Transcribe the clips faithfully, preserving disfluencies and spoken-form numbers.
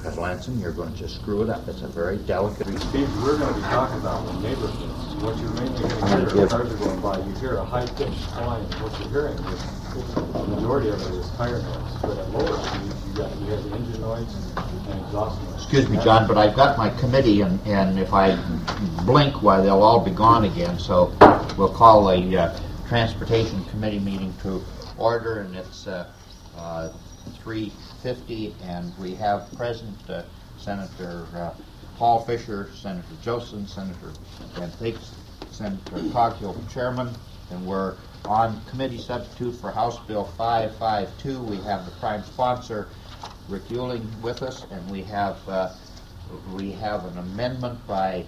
because Lansing, you're going to just screw it up. It's a very delicate. Steve, we're going to be talking about the neighborhoods. What you're mainly going to hear, cars are going by, you hear a high-pitched whine. What you're hearing is, the majority of it is tire noise. But at lower speeds, you got you have the engine noise and exhaust noise. Excuse me, John, but I've got my committee, and, and if I blink, why, they'll all be gone again. So we'll call a uh, Transportation Committee meeting to order, and it's uh, uh, three fifty, and we have present uh, Senator uh, Paul Fisher, Senator Joseph, Senator Van Thigst, Senator Coghill, Chairman, and we're on committee substitute for House Bill five fifty-two. We have the prime sponsor, Rick Euling, with us, and we have uh, we have an amendment by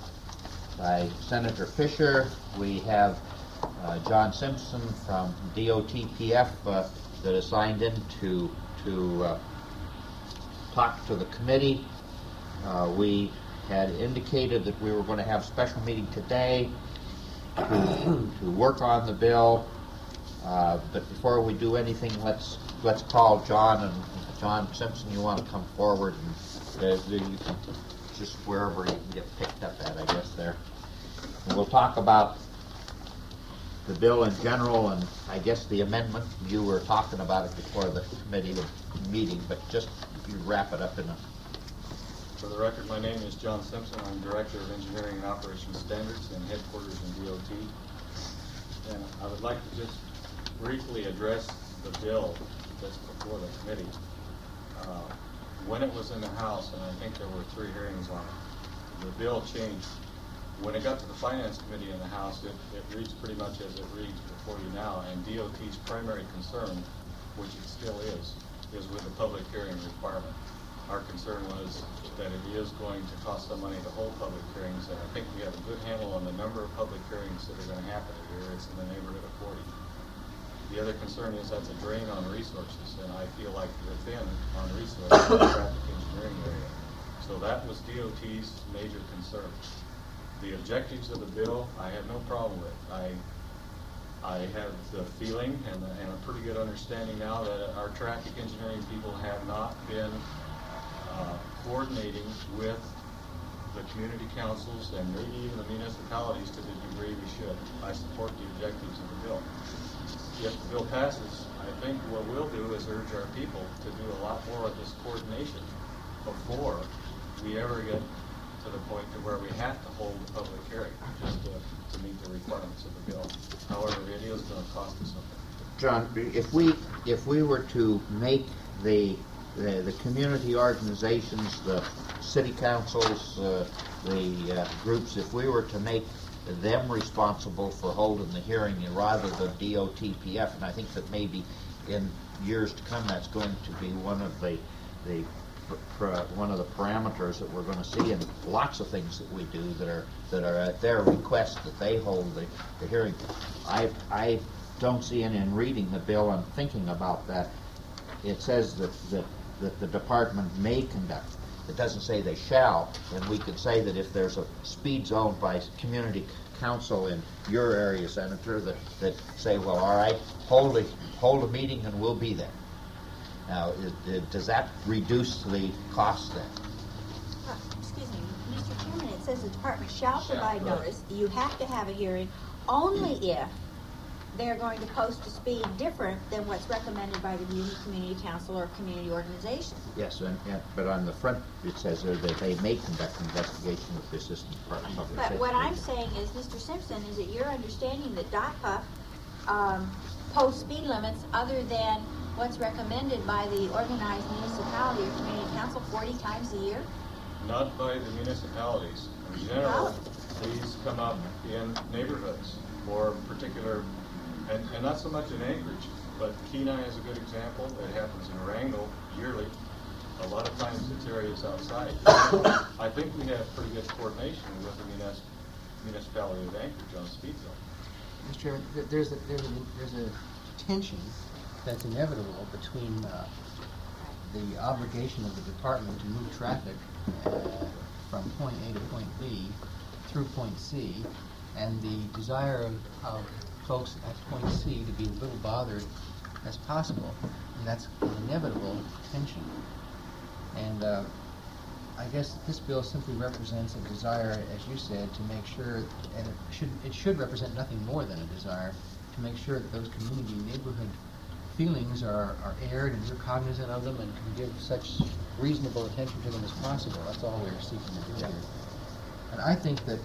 by Senator Fisher. We have uh, John Simpson from D O T P F uh, that is signed in to to uh, talk to the committee. Uh, we had indicated that we were going to have a special meeting today to, to work on the bill. Uh, but before we do anything, let's let's call John, and John Simpson, you want to come forward, and uh, you can just wherever you can get picked up at, I guess, there. And we'll talk about the bill in general, and I guess the amendment. You were talking about it before the committee meeting, but just you wrap it up in a. For the record, my name is John Simpson. I'm Director of Engineering and Operations Standards and headquarters in D O T. And I would like to just briefly address the bill that's before the committee. Uh, when it was in the House, and I think there were three hearings on it, the bill changed. When it got to the Finance Committee in the House, it, it reads pretty much as it reads before you now, and D O T's primary concern, which it still is, is with the public hearing requirement. Our concern was that it is going to cost some money to hold public hearings, and I think we have a good handle on the number of public hearings that are going to happen a year. It's in the neighborhood of forty. The other concern is that's a drain on resources, and I feel like we're thin on resources in the traffic engineering area. So that was D O T's major concern. The objectives of the bill, I have no problem with. I I have the feeling and, the, and a pretty good understanding now that our traffic engineering people have not been uh, coordinating with the community councils and maybe even the municipalities to the degree we should. I support the objectives of the bill. If the bill passes, I think what we'll do is urge our people to do a lot more of this coordination before we ever get to the point to where we have to hold a public hearing just to, to meet the requirements of the bill. However, it is going to cost us something. John, if we if we were to make the the, the community organizations, the city councils, uh, the uh, groups, if we were to make them responsible for holding the hearing rather than D O T P F, and I think that maybe in years to come that's going to be one of the the one of the parameters that we're going to see in lots of things that we do that are that are at their request that they hold the, the hearing. I I don't see any in reading the bill and thinking about that. It says that that that the department may conduct. It doesn't say they shall, and we could say that if there's a speed zone by community council in your area, Senator, that, that say, well, all right, hold a, hold a meeting and we'll be there. Now, it, it, does that reduce the cost then? Uh, excuse me, Mister Chairman, it says the department shall Shall, provide right. notice. You have to have a hearing only if they're going to post a speed different than what's recommended by the Union Community Council or community organization. Yes, and, and, but on the front it says there that they may conduct an investigation with the Assistant Department of Public But Safety. what I'm saying is, Mister Simpson, is it your understanding that DOTPA um, posts speed limits other than what's recommended by the organized municipality or community council forty times a year? Not by the municipalities. In general, these come up in neighborhoods or particular, and, and not so much in Anchorage, but Kenai is a good example. It happens in Wrangell yearly. A lot of times it's areas outside. I think we have pretty good coordination with the munis municipality of Anchorage on speed zone. Mister Chairman, th there's a, there's a, there's a tension that's inevitable between uh, the obligation of the department to move traffic uh, from point A to point B through point C, and the desire of, of folks at point C to be as little bothered as possible. And that's an inevitable tension. And uh, I guess this bill simply represents a desire, as you said, to make sure, and it should, it should represent nothing more than a desire to make sure that those community neighborhood feelings are, are aired and you're cognizant of them and can give such reasonable attention to them as possible. That's all we're seeking to do here. And I think that,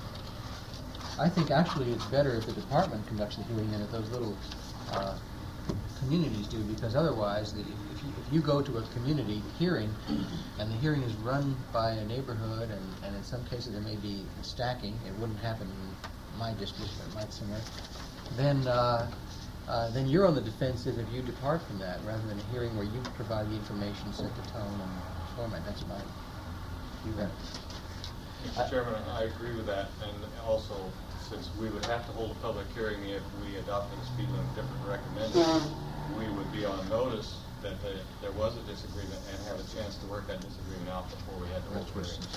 I think actually it's better if the department conducts the hearing than if those little uh, communities do, because otherwise, the, if, you, if you go to a community hearing and the hearing is run by a neighborhood, and, and in some cases there may be stacking, it wouldn't happen in my district, but it might somewhere, then uh, uh, then you're on the defensive if you depart from that, rather than a hearing where you provide the information, set the tone, and format. That's my view. Mister Chairman, I agree with that, and also, since we would have to hold a public hearing if we adopted a speed limit different recommended, we would be on notice that the, there was a disagreement and have a chance to work that disagreement out before we had to hold a hearing.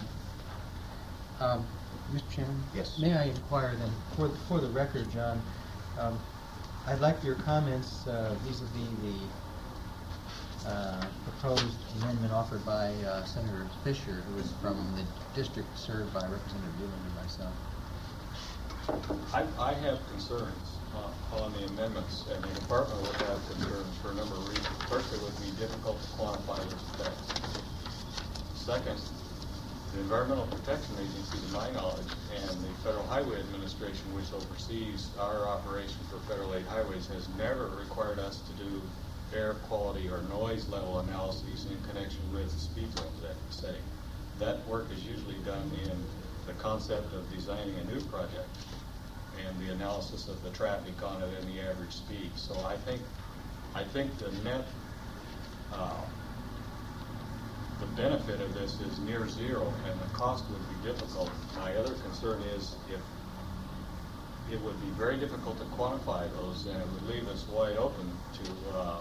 Um, Mister Chairman? Yes. May I inquire then, for the, for the record, John, um, I'd like your comments uh, vis-a-vis the uh, proposed amendment offered by uh, Senator Fisher, who is from the district served by Representative Dillon and myself. I, I have concerns uh, on the amendments, and the department would have concerns for a number of reasons. First, it would be difficult to quantify those effects. Second, the Environmental Protection Agency, to my knowledge, and the Federal Highway Administration, which oversees our operation for federal aid highways, has never required us to do air quality or noise level analyses in connection with speed zone setting. That work is usually done in the concept of designing a new project and the analysis of the traffic on it and the average speed. So I think, I think the net, uh, the benefit of this is near zero, and the cost would be difficult. My other concern is if it would be very difficult to quantify those, and it would leave us wide open to uh,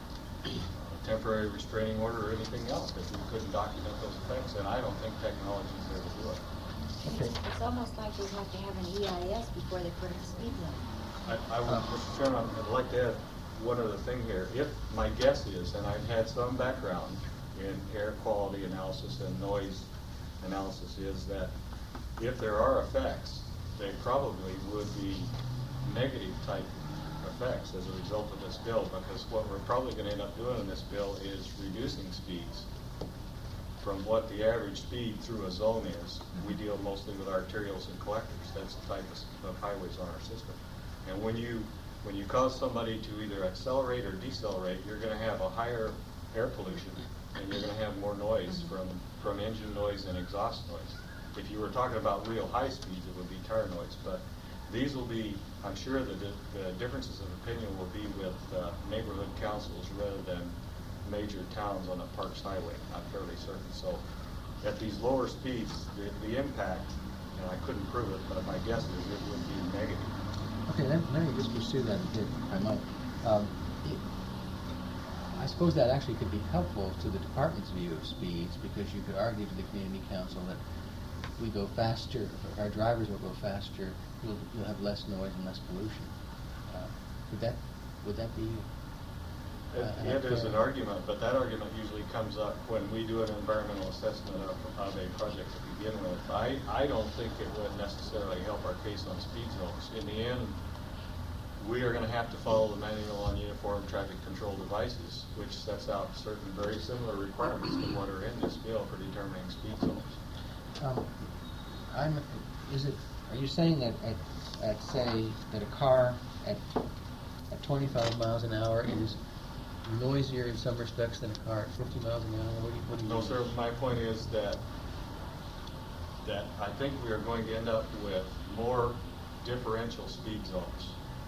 a temporary restraining order or anything else if we couldn't document those effects, and I don't think technology is there to do it. Okay. It's, it's almost like they have to have an E I S before they put a speed limit. I, I would, Mister Chairman, I'd like to add one other thing here. If my guess is, and I've had some background in air quality analysis and noise analysis, is that if there are effects, they probably would be negative type effects as a result of this bill, because what we're probably going to end up doing in this bill is reducing speeds from what the average speed through a zone is. We deal mostly with arterials and collectors. That's the type of, of highways on our system. And when you when you cause somebody to either accelerate or decelerate, you're going to have a higher air pollution, and you're going to have more noise from from engine noise and exhaust noise. If you were talking about real high speeds, it would be tire noise. But these will be, I'm sure the, the differences of opinion will be with uh, neighborhood councils rather than major towns on a Parks Highway. I'm fairly certain. So at these lower speeds, the, the impact, and I couldn't prove it, but my guess is it would be negative. Okay, let, let me just pursue that a bit, if I might. Um, it, I suppose that actually could be helpful to the department's view of speeds, because you could argue to the community council that if we go faster, if our drivers will go faster, you'll, you'll have less noise and less pollution. Uh, would that would that be? Uh, It, it is an argument, but that argument usually comes up when we do an environmental assessment of, of a project to begin with. I, I don't think it would necessarily help our case on speed zones. In the end, we are going to have to follow the Manual on Uniform Traffic Control Devices, which sets out certain very similar requirements to what are in this bill for determining speed zones. Um, I'm. Is it? Are you saying that at, at say that a car at at twenty-five miles an hour is noisier in some respects than a car at fifty miles an hour? What do you, what do you No, mean? sir. My point is that that I think we are going to end up with more differential speed zones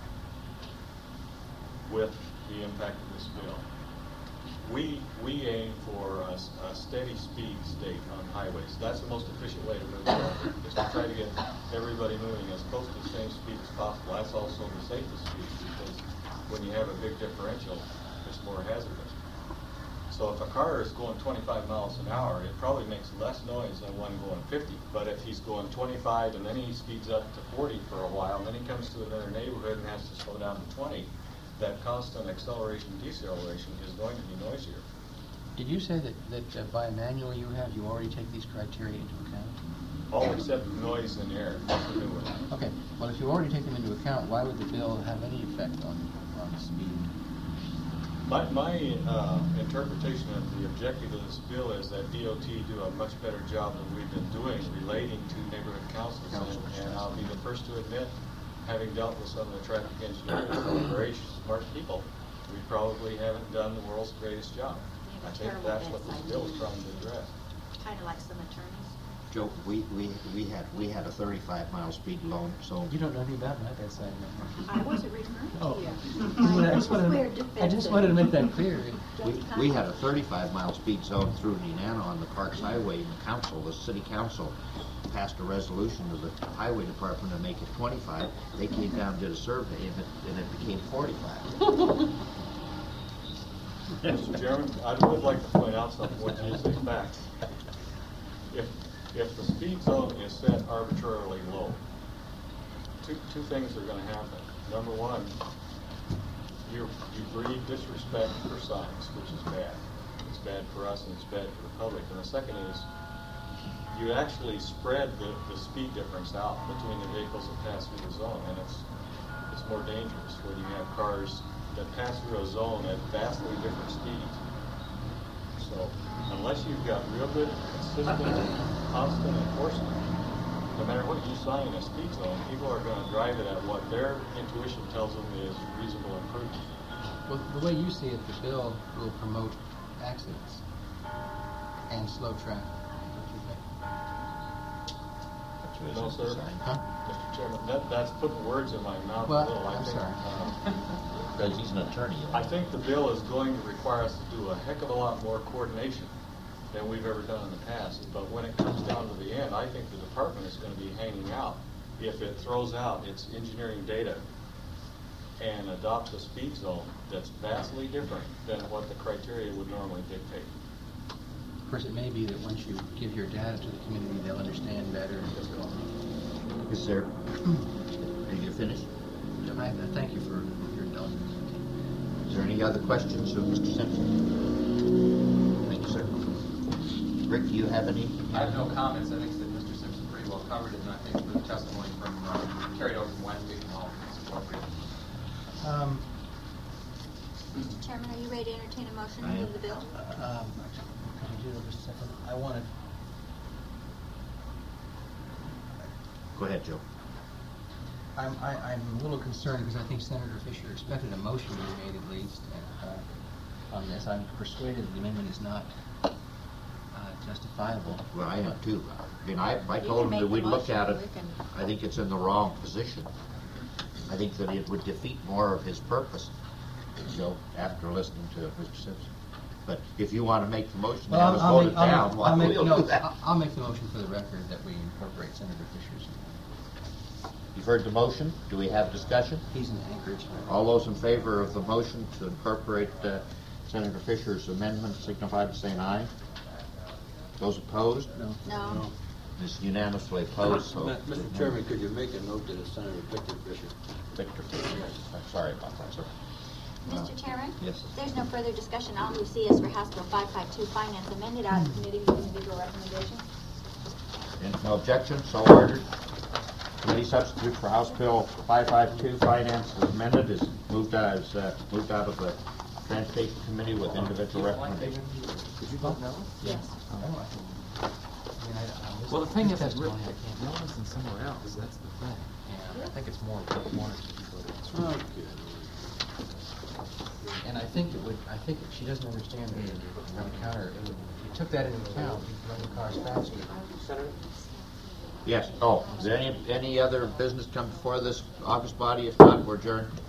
with the impact of this bill. We we aim for a, a steady speed state on highways. That's the most efficient way to move forward, is to try to get everybody moving as close to the same speed as possible. That's also the safest speed, because when you have a big differential, it's more hazardous. So if a car is going twenty-five miles an hour, it probably makes less noise than one going fifty. But if he's going twenty-five and then he speeds up to forty for a while, and then he comes to another neighborhood and has to slow down to twenty, that constant acceleration deceleration is going to be noisier. Did you say that, that uh, by a manual you have, you already take these criteria into account? All except noise and air, that's the new one. Okay, well, if you already take them into account, why would the bill have any effect on, on speed? My, my uh, interpretation of the objective of this bill is that D O T do a much better job than we've been doing relating to neighborhood councils. And, and I'll be the first to admit, having dealt with some of the traffic engineers who are very smart people, we probably haven't done the world's greatest job. I think that's what this bill is trying to address. Kind of like some attorneys. Joe, we, we, we had, we had a thirty-five mile speed loan, so. You don't know anything about my bedside I wasn't referring Oh. to you. I just wanted, I just wanted to make that clear. We, we had a thirty-five mile speed zone through Nenana on the Parks Highway, and the council, the city council, passed a resolution to the highway department to make it twenty-five. They came down and did a survey, and it, and it became forty-five. Mister Chairman, I would like to point out something which is a fact. If, if the speed zone is set arbitrarily low, two, two things are going to happen. Number one, you, you breed disrespect for signs, which is bad. It's bad for us and it's bad for the public. And the second is, you actually spread the, the speed difference out between the vehicles that pass through the zone, and it's, it's more dangerous when you have cars that pass through a zone at vastly different speeds. So, unless you've got real good, consistent, constant enforcement, no matter what you sign in a speed zone, people are going to drive it at what their intuition tells them is reasonable and prudent. Well, the way you see it, the bill will promote accidents and slow traffic. Don't you think? That's what No, it's sir. designed. Huh? Mister Chairman, that, that's putting words in my mouth Well, a little. I I'm think, sorry. uh, Because he's an attorney. I think the bill is going to require us to do a heck of a lot more coordination than we've ever done in the past. But when it comes down to the end, I think the department is going to be hanging out if it throws out its engineering data and adopts a speed zone that's vastly different than what the criteria would normally dictate. Of course, it may be that once you give your data to the community, they'll understand better and just go. Is there, are you finished? I, I thank you for your indulgence. Is there any other questions of Mister Simpson? Thank you, sir. Rick, do you have any? I have no comments. I think that Mister Simpson pretty well covered it, and I think the testimony from uh, carried over from Wednesday and all is appropriate. Um, Mister Chairman, are you ready to entertain a motion to I am. move the bill? um, can you do that just a second? I wanted, Go ahead, Joe. I'm, I, I'm a little concerned because I think Senator Fisher expected a motion to be made at least uh, on this. I'm persuaded the amendment is not uh, justifiable. Well, I am too. I mean, I, I You told can him that make we'd the look at it. motion, we can- I think it's in the wrong position. I think that it would defeat more of his purpose, Joe, after listening to Mister Simpson. But if you want to make the motion, Well, have I'll, us I'll vote make, it I'll, down, make, well, I'll, make, we'll no, do that. I'll- I'll make the motion for the record that we incorporate Senator Fisher's. You've heard the motion. Do we have discussion? He's in Anchorage. All those in favor of the motion to incorporate uh, Senator Fisher's amendment signify by saying aye. Those opposed? No. No. It's unanimously opposed, so. Mister Chairman, could you make a note to Senator Victor Fisher? Victor Fisher, I'm sorry about that, sir. Mister Chairman? Yes. If there's no further discussion, I'll move C S for House Bill five five two, Finance, amended out of committee with individual recommendations. And no objection, so ordered. Committee substitute for House Bill five five two, Finance as amended, is moved out, is, uh, moved out of the Transportation Committee with individual recommendations. Did you vote no? Yes. Oh, I think- I mean, I- I missed Well, the thing his is, is Rick, testimony, I can't- no one's in somewhere else, that's the thing. And I think it's more one or two people that it's Okay. And I think it would, I think she doesn't understand that on the counter, it would, if you took that into account, you'd run the cars faster. Yes, oh, is there any, any other business come before this August body? If not, we're adjourned.